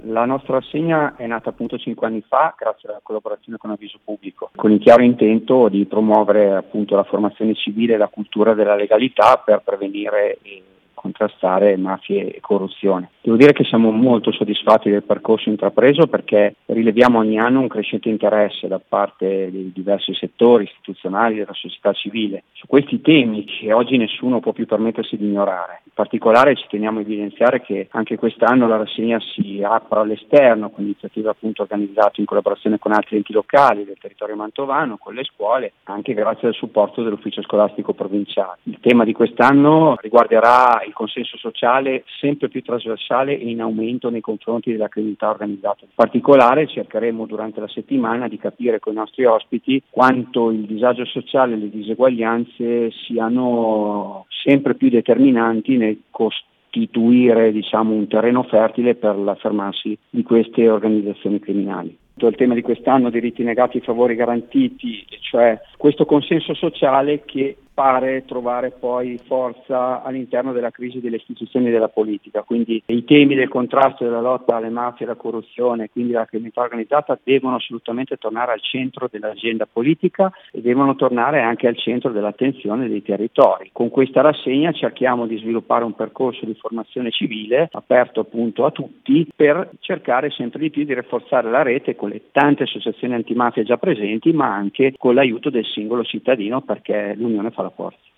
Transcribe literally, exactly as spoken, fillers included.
La nostra rassegna è nata appunto cinque anni fa grazie alla collaborazione con Avviso Pubblico, con il chiaro intento di promuovere appunto la formazione civile e la cultura della legalità per prevenire e contrastare mafie e corruzione. Devo dire che siamo molto soddisfatti del percorso intrapreso perché rileviamo ogni anno un crescente interesse da parte dei diversi settori istituzionali della società civile su questi temi che oggi nessuno può più permettersi di ignorare. In particolare ci teniamo a evidenziare che anche quest'anno la rassegna si apre all'esterno con iniziative appunto organizzate in collaborazione con altri enti locali del territorio mantovano, con le scuole, anche grazie al supporto dell'ufficio scolastico provinciale. Il tema di quest'anno riguarderà il consenso sociale sempre più trasversale e in aumento nei confronti della criminalità organizzata. In particolare cercheremo durante la settimana di capire con i nostri ospiti quanto il disagio sociale e le diseguaglianze siano sempre più determinanti nel costituire diciamo, un terreno fertile per l'affermarsi di queste organizzazioni criminali. Il tema di quest'anno, diritti negati, favori garantiti, cioè questo consenso sociale che pare trovare poi forza all'interno della crisi delle istituzioni e della politica. Quindi i temi del contrasto e della lotta alle mafie e alla corruzione, quindi alla criminalità organizzata, devono assolutamente tornare al centro dell'agenda politica e devono tornare anche al centro dell'attenzione dei territori. Con questa rassegna cerchiamo di sviluppare un percorso di formazione civile aperto appunto a tutti per cercare sempre di più di rafforzare la rete con le tante associazioni antimafia già presenti, ma anche con l'aiuto del singolo cittadino, perché l'unione fa la forza.